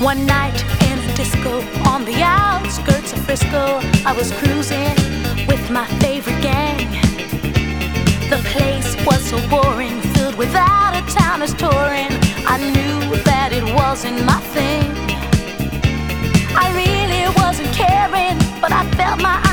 One night in a disco on the outskirts of Frisco, I was cruising with my favorite gang. The place was so boring, filled with out-of-towners touring. I knew that it wasn't my thing. I really wasn't caring, but I felt my